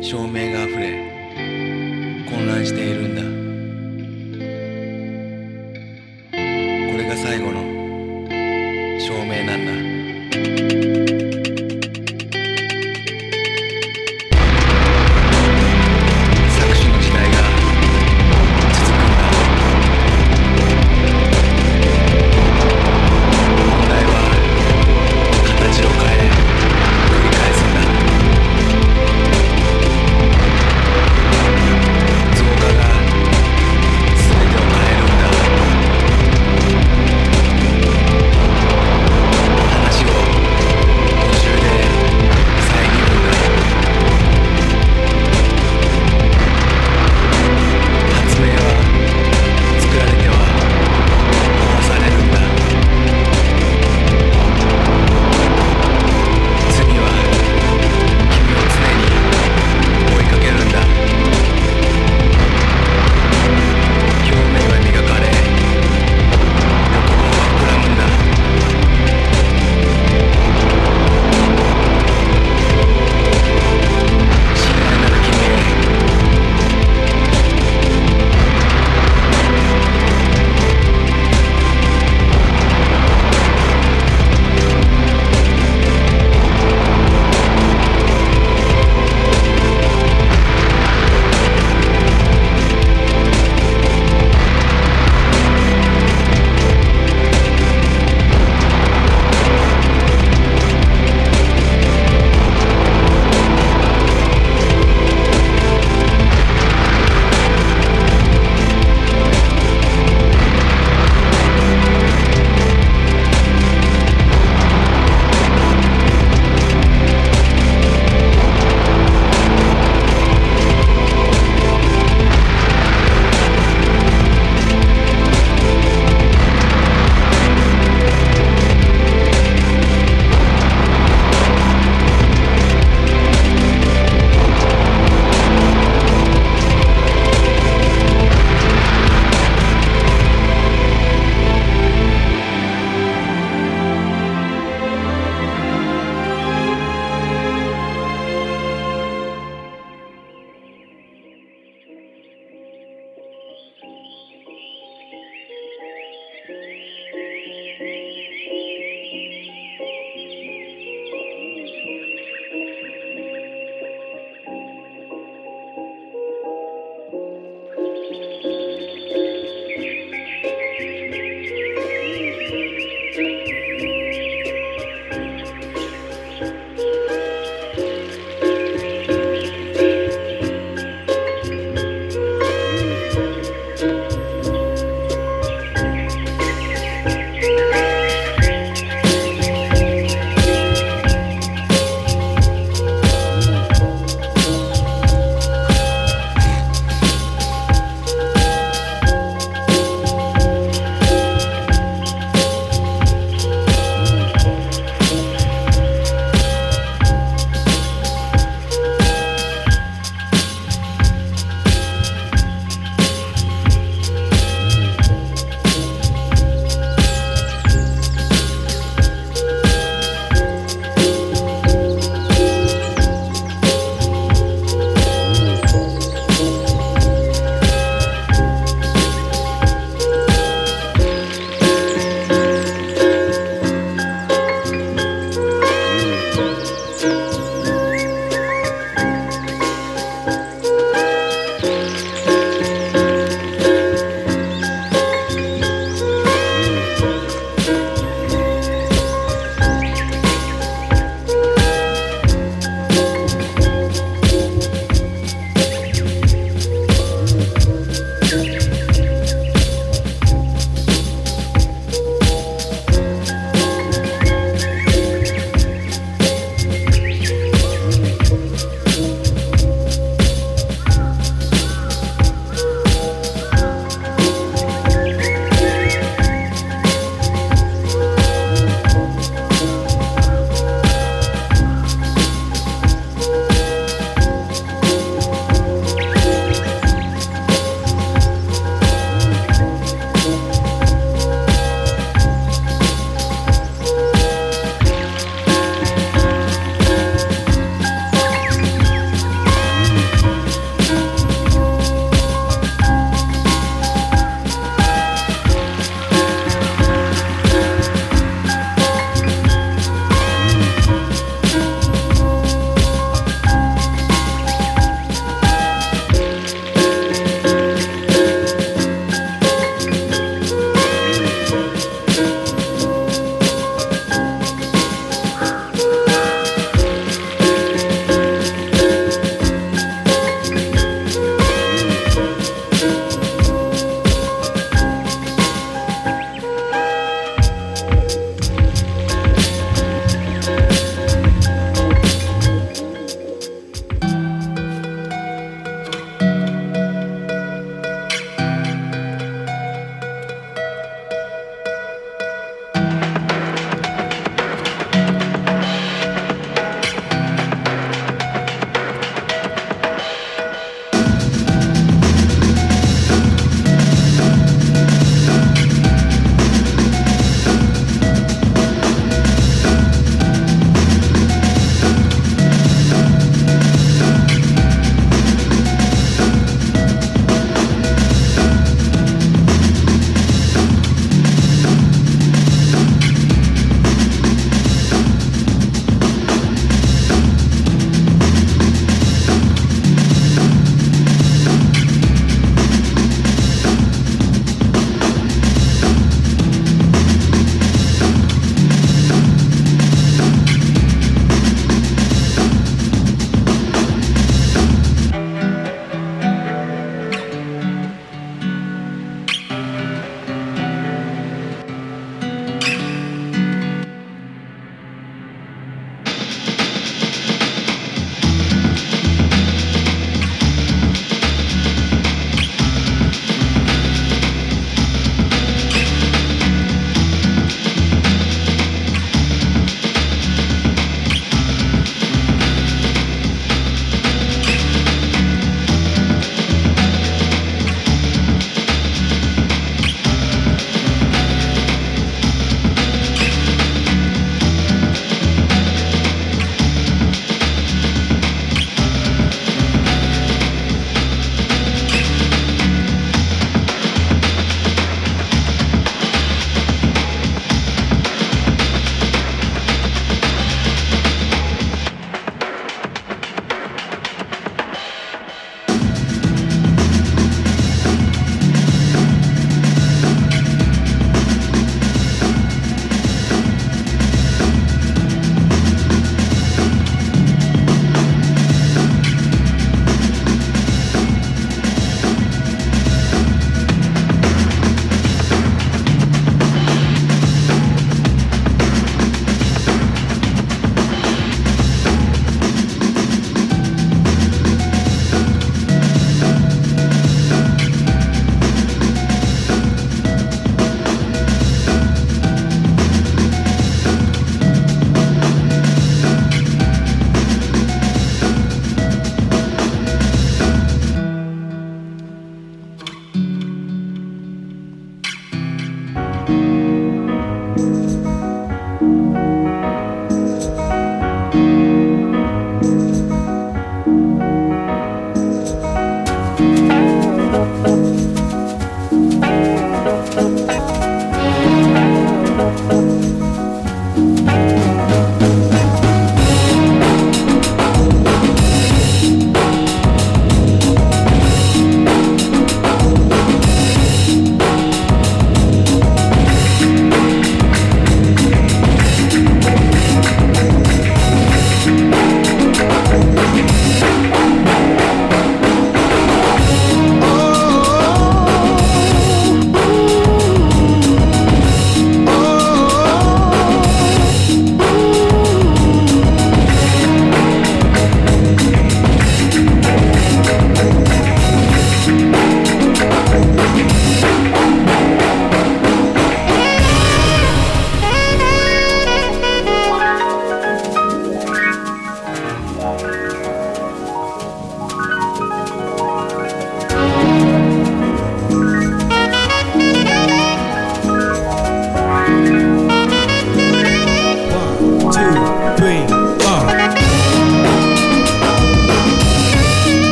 照明があふれ混乱しているんだ。これが最後の照明なんだ。搾取の時代が続くんだ。問題は形を変え繰り返すんだ。増加が全てを変えるんだ。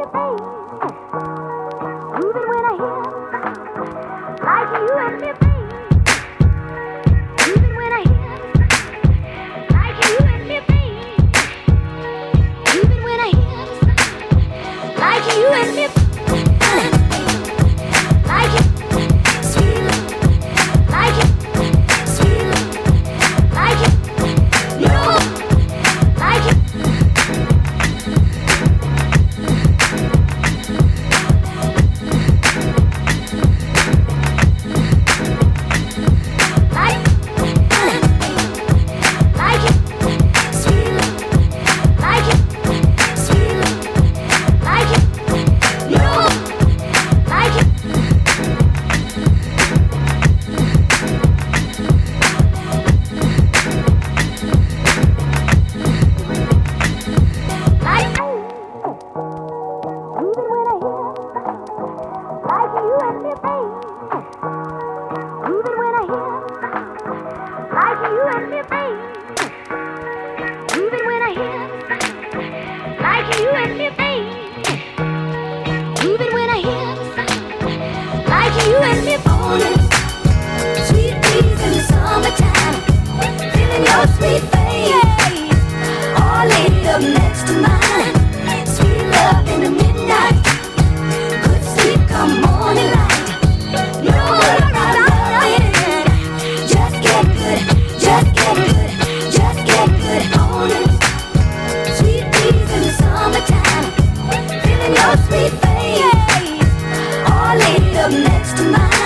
Next to mine.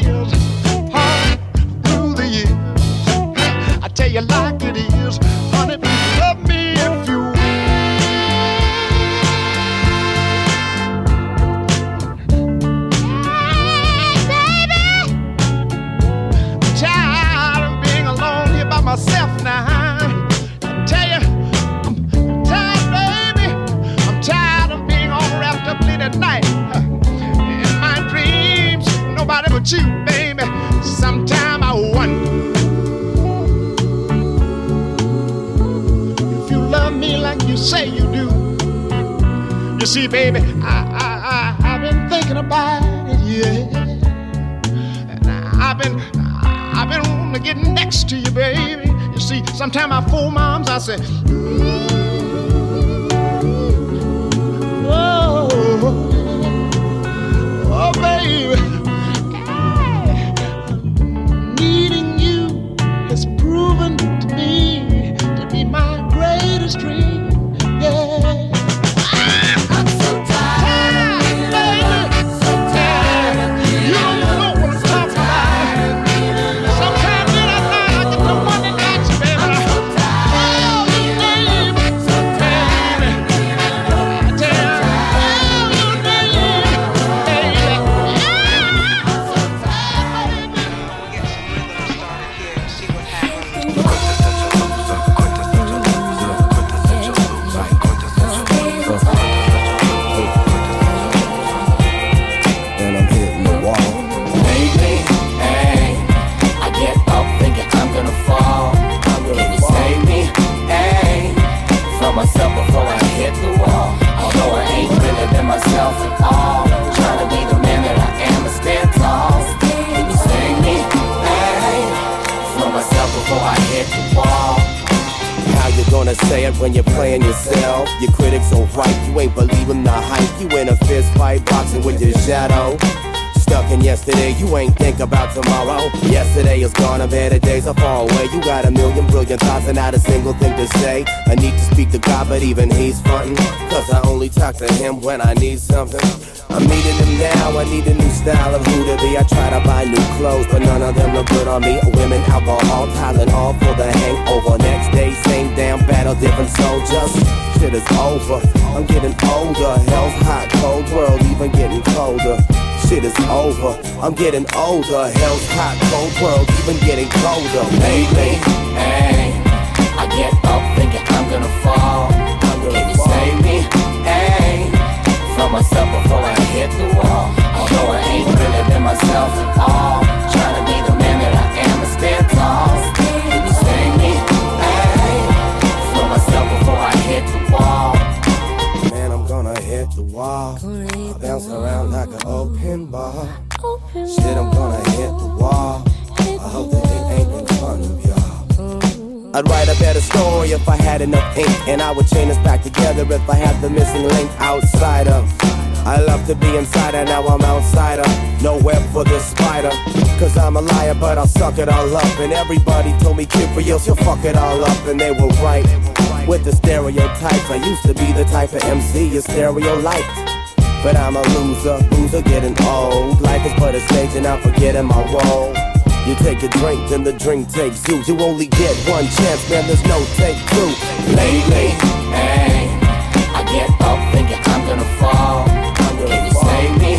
is, all through the years. I tell you like it is, honey, please love me if you will. Myself now, I tell you, I'm tired, baby. I'm tired of being all wrapped up late at night in my dreams. Nobody but you, baby. Sometime I wonder if you love me like you say you do. You see, baby, I've been thinking about it, yeah, and I've been wanting to get next to you, baby. You see, sometimes I fool my arms, I say, oh, oh, baby, needing you has proven to me to be my greatest dream, yeah. I'm so tired, baby, so tired. You don't know what I'm talking about. Sometimes in the night I get the money that you, baby. Oh, you name it, so tired. I tell you, oh, you name it, baby. I'm so tired, baby. Get some rhythm started here and see what happens. And I'm hitting the wall. Lately, ay, I get up thinking I'm gonna fall. Can you save me, ay, from myself before I hit the wall? Although I ain't really been myself at all, trying to be the man that I am and stand tall. Can you save me, ay, from myself before I hit the wall? How you gonna say it when you're playing yourself? Your critics are right, you ain't believing the hype. You in a fist fight, boxing with your shadow. Stuck in yesterday, you ain't think about tomorrow. Yesterday is gone, and better days are far away. You got a million brilliant thoughts and not a single thing to say. I need to speak to God, but even he's frontin', cause I only talk to him when I need something. I'm needing him now, I need a new style of who to be. I try to buy new clothes, but none of them look good on me. Women, alcohol, Tylenol for the hangover. Next day, same damn battle, different soldiers. Shit is over, I'm getting older. Hell's hot, cold world, even getting colder. Shit is over, I'm getting older. Hell's hot, cold world, even getting colder. Lately, ay, I get up thinking I'm gonna fall. Can you save me, ay, from myself before I hit the wall? Although I ain't really been myself at all, trying to be the man that I am and stand tall. Can you save me, ay, from myself before I hit the wall? Man, I'm gonna hit the wall. I bounce around like an open bar. Shit, I'm gonna hit the wall. I hope that it ain't in front of y'all. I'd write a better story if I had enough ink, and I would chain us back together if I had the missing link. Outsider, I love to be insider, now I'm outsider. No web for the spider, cause I'm a liar, but I'll suck it all up. And everybody told me, kid, for you, she'll fuck it all up. And they were right, with the stereotypes. I used to be the type of MC you stereo liked, but I'm a loser, boozer getting old. Life is but a stage and I'm forgetting my role. You take a drink, then the drink takes you. You only get one chance, man, there's no take two. Lately, ay, I get up thinking I'm gonna fall. Can you save me,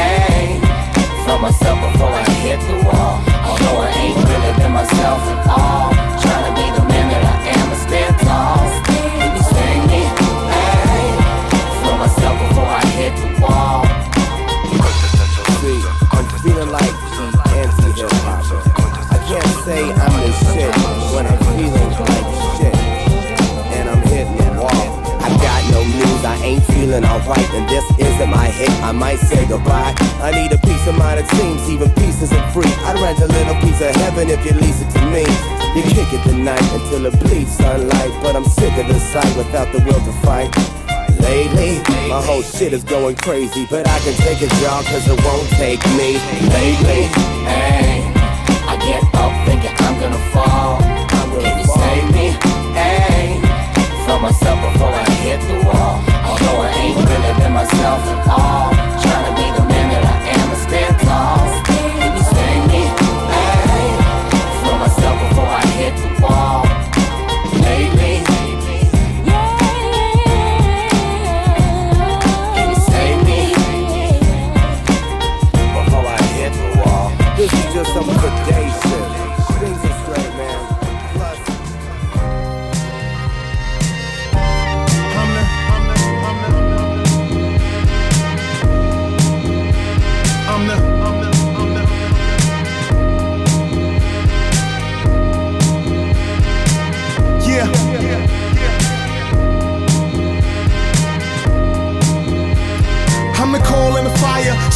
ay, from myself before I hit the wall? Although I ain't really been myself at all, trying to be the man that I am and stand tall. Can you save me, ay, from myself before I hit the wall? See, I'm feeling like anti-hip-hop. I can't say I'm the shit when I'm feeling like shit, and I'm hitting the wall. I got no news, I ain't feeling alright, and this isn't my hit, I might say goodbye. I need a peace of mind, it seems even peace isn't free. I'd rent a little piece of heaven if you lease it to me. You kick it tonight until it bleeds sunlight, but I'm sick of the sight without the will to fight. Lately, my whole shit is going crazy, but I can take it, y'all, cause it won't take me. Lately, ay, I get up thinking I'm gonna fall. Can you save me, ay, from myself before I hit the wall? Although I ain't really been myself at all, trying to be the man that I am and stand tall. Can you save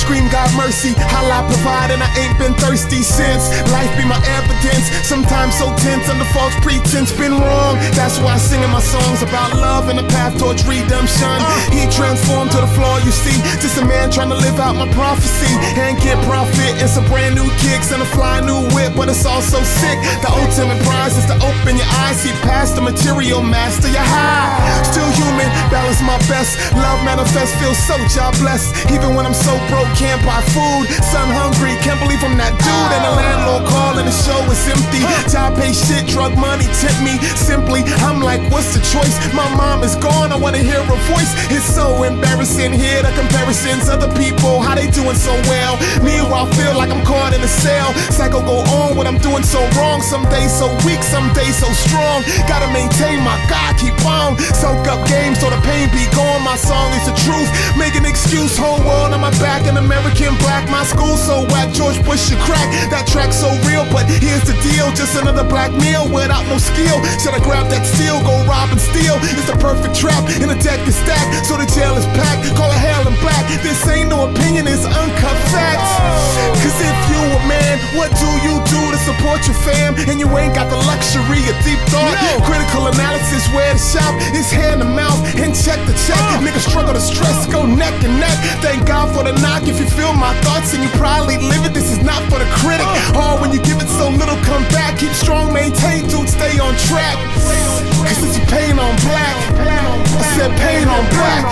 Scream God mercy, holla provide, and I ain't been thirsty since. Life be my evidence, sometimes so tense under false pretense. Been wrong, that's why I sing in my songs about love and the path towards redemption. He transformed to the floor, you see, just a man trying to live out my prophecy and get profit and some brand new kicks and a fly new whip, but it's all so sick. The ultimate prize is to open your eyes, see past the material, master your high. Still human, balance my best, love manifest, feel so job blessed. Even when I'm so broke, can't buy food, son hungry, can't believe I'm that dude. And the landlord calling, the show is empty. Job pay shit, drug money tempt me. Simply, I'm like, what's the choice? My mom is gone, I wanna hear her voice. It's so embarrassing, hear the comparisons. Other people, how they doing so well? Meanwhile, feel like I'm caught in a cell. Cycle go on, what I'm doing so wrong. Some days so weak, some days so strong. Gotta maintain my God, keep on. Soak up game so the pain be gone. My song is the truth, make an excuse. Whole world on my back, an American black. My school so whack, George Bush should crack. That track so real, but here's the deal. Just another black meal without no skill. Should I grab that steel, go rob and steal? It's the perfect trap, and the deck is stacked, so the jail is packed. Call it hell and black. This ain't no opinion, it's uncut facts. Cause if you a man, what do you do to support your fam? And you ain't got the luxury of deep thought. Critical analysis, where to shop is hand to mouth and check the check. Niggas struggle to stress, go neck and neck. Thank God for the knock. If you feel my thoughts and you probably live it, this is not for the critic. Hard when you give it so little, come back. Keep strong, maintain, dude, stay on track. Cause it's pain on black. I said pain on black.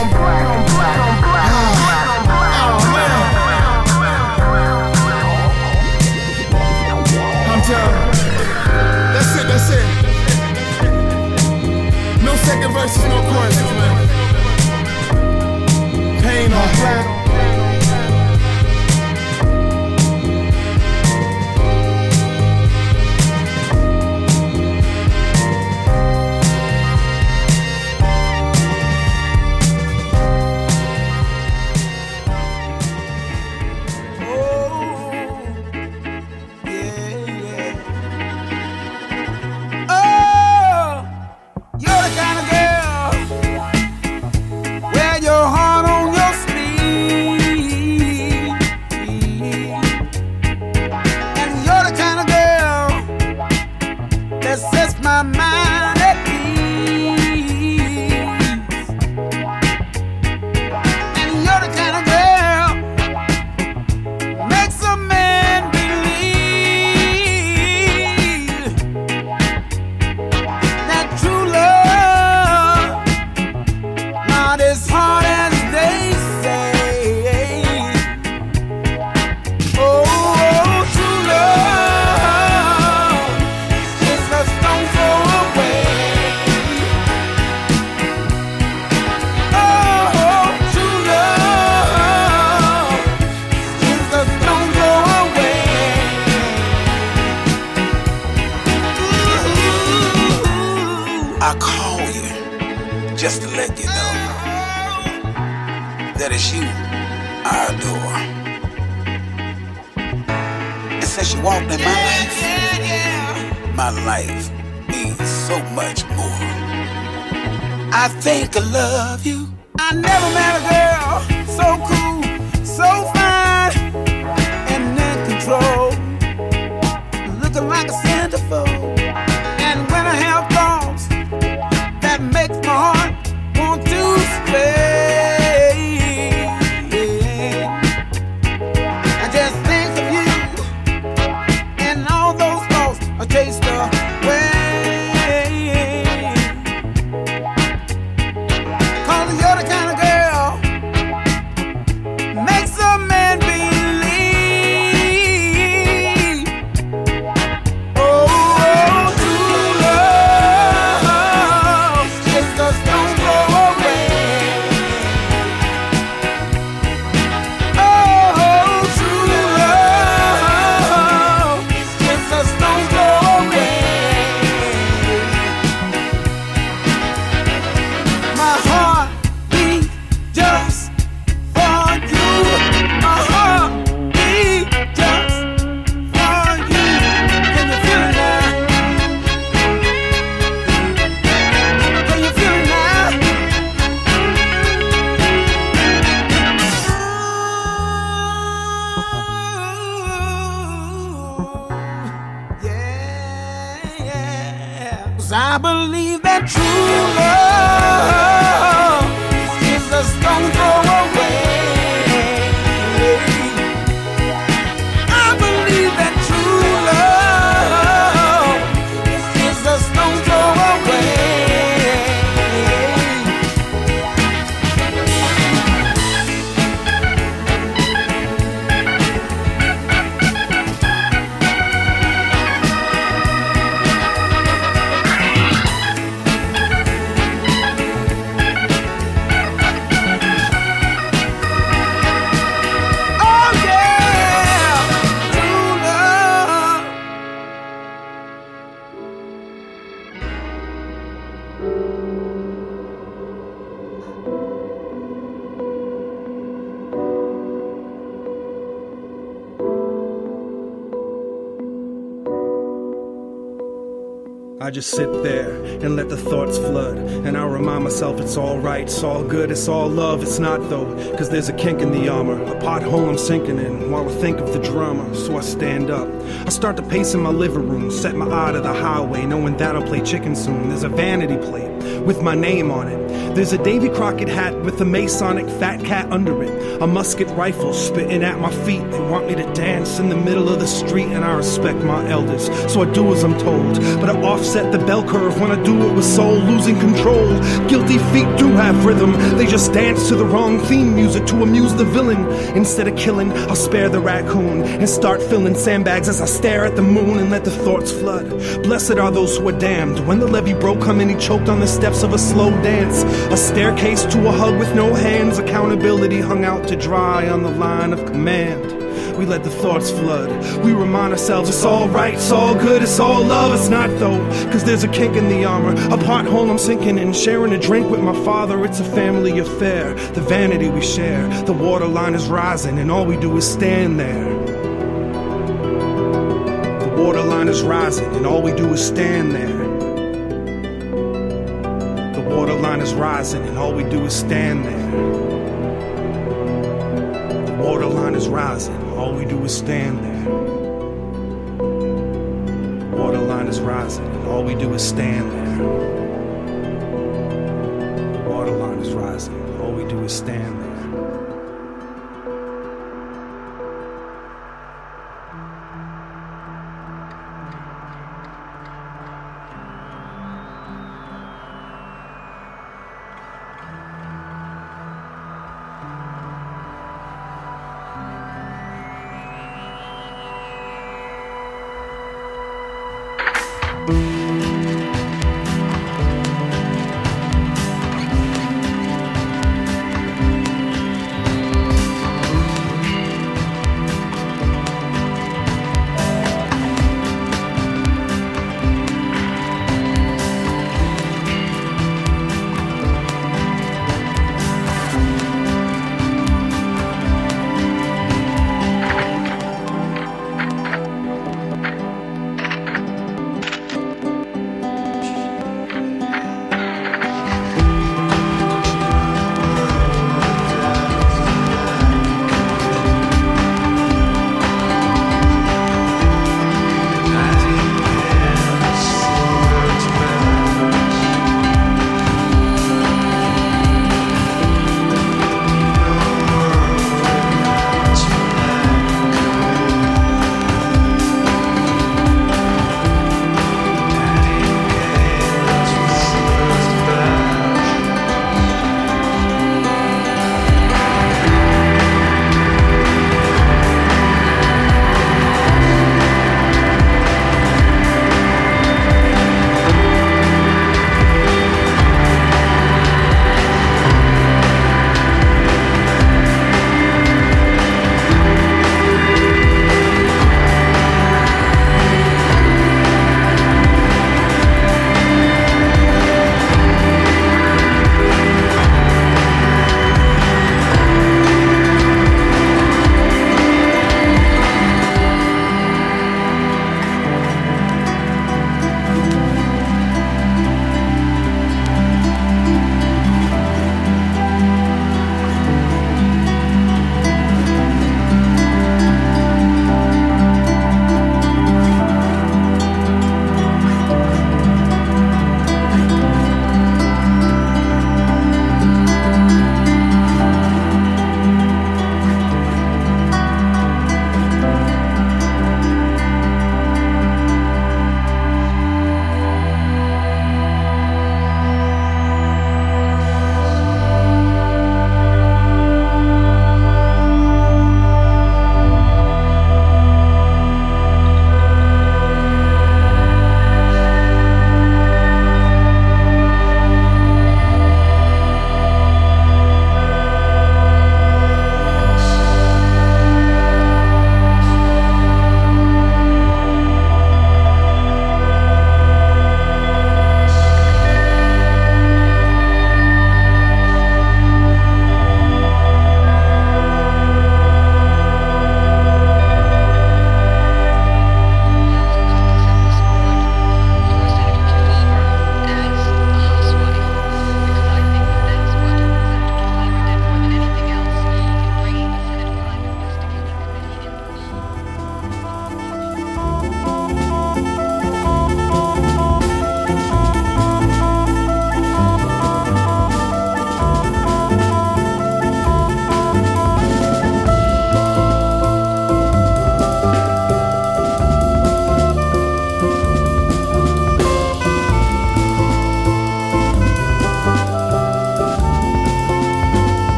Oh man, I'm done. That's it. No second verses, no choruses, man. Pain on black. Just to let you know that it's you I adore. And since you walked in my life means so much more. I think I love you. I never met a girl so cool, so fine, and in control, looking like a centerfold. And when I have thoughts that makes my heart want to stay, I just think of you, and all those thoughts are chased away. 'Cause you're the kind of girl makes a man believe 'cause I believe that true love is a stone throw away. I believe that true love is a stone throw away. I just sit there and let the thoughts flood, and I remind myself it's all right, it's all good, it's all love. It's not though, cause there's a kink in the armor, a pothole I'm sinking in while I think of the drama. So I stand up, I start to pace in my living room, set my eye to the highway, knowing that I'll play chicken soon. There's a vanity plate with my name on it. There's a Davy Crockett hat with a Masonic fat cat under it. A musket rifle spitting at my feet. They want me to dance in the middle of the street, and I respect my elders, so I do as I'm told. But I offset the bell curve when I do it with soul, losing control. Guilty feet do have rhythm, they just dance to the wrong theme music to amuse the villain. Instead of killing, I'll spare the raccoon and start filling sandbags as I stare at the moon and let the thoughts flood. Blessed are those who are damned. When the levee broke, how many choked on the steps of a slow dance? A staircase to a hug with no hands. Accountability hung out to dry on the line of command. We let the thoughts flood. We remind ourselves it's all right, it's all good, it's all love. It's not though, cause there's a kink in the armor, a pothole I'm sinking in. Sharing a drink with my father, it's a family affair. The vanity we share, the waterline is rising, and all we do is stand there. The waterline is rising, and all we do is stand there. The waterline is rising, and all we do is stand there. The waterline is rising, all we do is stand there. Waterline is rising, and all we do is stand there. Waterline is rising, and all we do is stand there.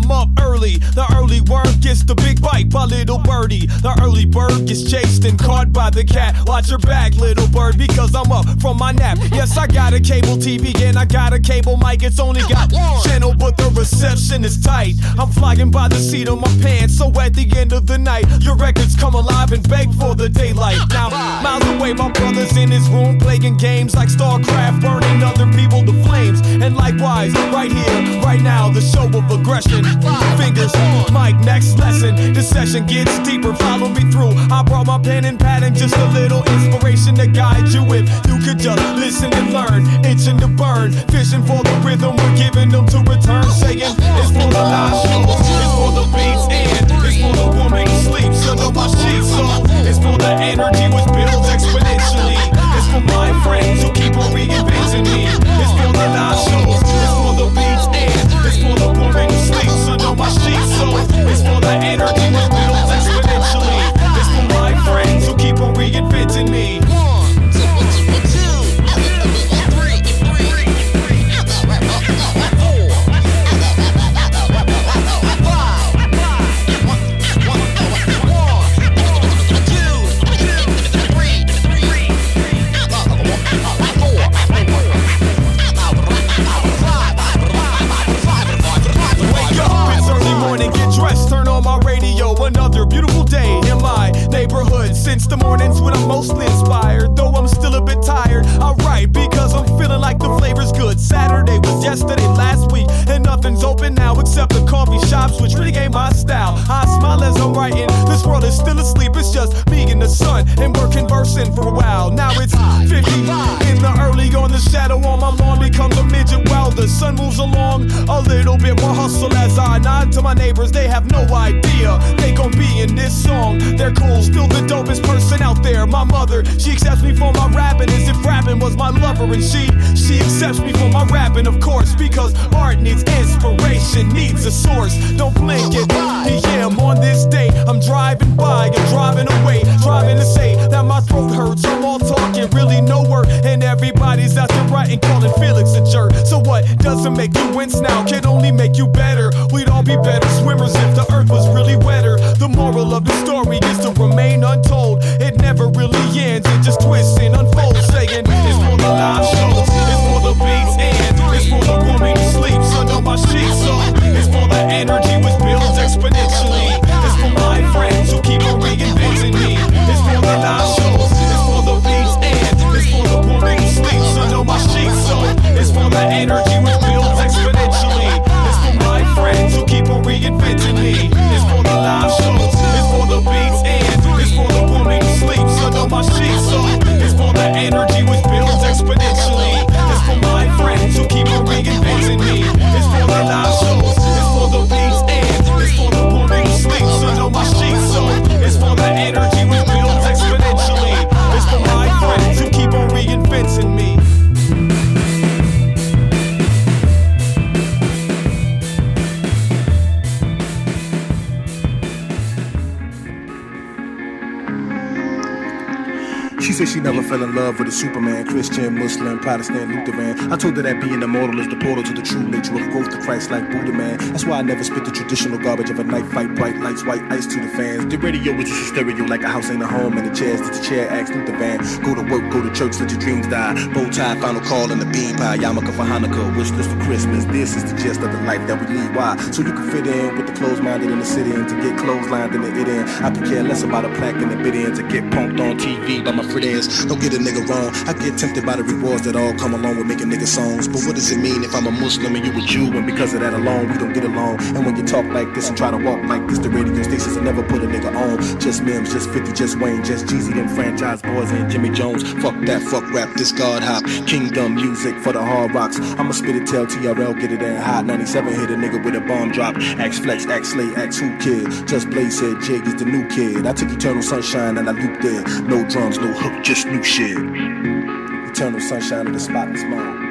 I'm up early. The early worm gets the big bite by little birdie. The early bird gets chased and caught by the cat. Watch your back, little bird, because I'm up from my nap. Yes, I got a cable TV and I got a cable mic. It's only got channel, but the reception is tight. I'm flying by the seat of my pants, so at the end of the night, your records come alive and beg for the daylight. Now, miles away, my brother's in his room playing games like StarCraft, burning other people to flames. And likewise, right here, right now, the show of aggression. Fingers, mic, next lesson. This session gets deeper, follow me through. I brought my pen and pad and just a little inspiration to guide you if you could just listen and learn. Itching to burn, fishing for the rhythm, we're giving them to return. Saying it's for the live shows, it's for the beats and it's for the woman who sleeps under my sheets. So it's for the energy which builds exponentially. It's for my friends who keep on reinventing me. It's for the live shows, it's for the beats and it's for the woman who sleeps under my sheets. So it's for the energy which builds exponentially. It's for my friends who keep on reinventing me. Another beautiful day in my neighborhood. Since the mornings when I'm mostly inspired, though I'm still a bit tired, I write because I'm feeling like the flavor's good. Saturday was yesterday, last week, and nothing's open now except the coffee shops, which really ain't my style. I smile as I'm writing. This world is still asleep. It's just me and the sun, and we're conversing for a while. Now it's 50 in the early on. The shadow on my lawn becomes a midget while the sun moves along. A little bit more hustle as I nod to my neighbors. They have no idea they gon' be in this song. They're cool, still the dopest person out there. My mother, she accepts me for my rapping as if rapping was my lover. And she accepts me for my rapping, of course, because art needs inspiration, needs a source. Don't blink it. Yeah, I'm on this day. I'm driving by and driving away, driving to say that my throat hurts. I'm all talking, really no word, and everybody's out there writing, calling Felix a jerk. So what doesn't make you wince now can only make you better. We'd all be better swimmers if the earth was really wetter. The moral of the story is to remain untold. It never really ends, it just twists and unfolds. Saying it's for the live shows, it's for the beats and it's for the woman who sleeps under my sheets. So it's for the energy which builds exponentially. It's for my friends who keep on reinventing me. It's for the live shows, it's for the beats and it's for the woman who sleeps under my sheets. So it's for the energy which builds exponentially. It's for my friends who keep on reinventing me. It's for the live shows, it's for the beats and it's for the woman who sleeps under my sheets. So it's for the energy which builds exponentially. It's for my friends who keep on reinventing me. It's for the live shows, it's for the beats and it's for the woman who sleeps under my sheets. So it's for the energy which builds exponentially. It's for my friends who keep on reinventing me. She said she never fell in love with a Superman, Christian, Muslim, Protestant, Lutheran. I told her that being immortal is the portal to the true nature of growth to Christ like Buddha, man. That's why I never spit the traditional garbage of a night fight, bright lights, white ice to the fans. The radio is just a stereo like a house ain't a home, and the chairs that the chair acts through the van. Go to work, go to church, let your dreams die. Bow tie, final call, and the bean pie. Yarmulke for Hanukkah, wish list for Christmas. This is the gist of the life that we lead. Why? So you can fit in with the closed-minded in the city and to get clotheslined in the it in. I could care less about a plaque in the bid in to get punked on TV by my friends. Don't get a nigga wrong. I get tempted by the rewards that all come along with making nigga songs. But what does it mean if I'm a Muslim and you a Jew? And because of that alone, we don't get along. And when you talk like this and try to walk like this, the radio stations will never put a nigga on. Just Mims, just 50, just Wayne, just Jeezy, them franchise boys and Jimmy Jones. Fuck that, fuck rap, this God hop. Kingdom music for the hard rocks. I'ma spit it, tell TRL, get it in hot. 97 hit a nigga with a bomb drop. Axe Flex, Axe Slay, Axe Who Kid. Just Blaze said Jig is the new kid. I took Eternal Sunshine and I looped it. No drums, no hook, just new shit. Eternal sunshine of the spotless mind.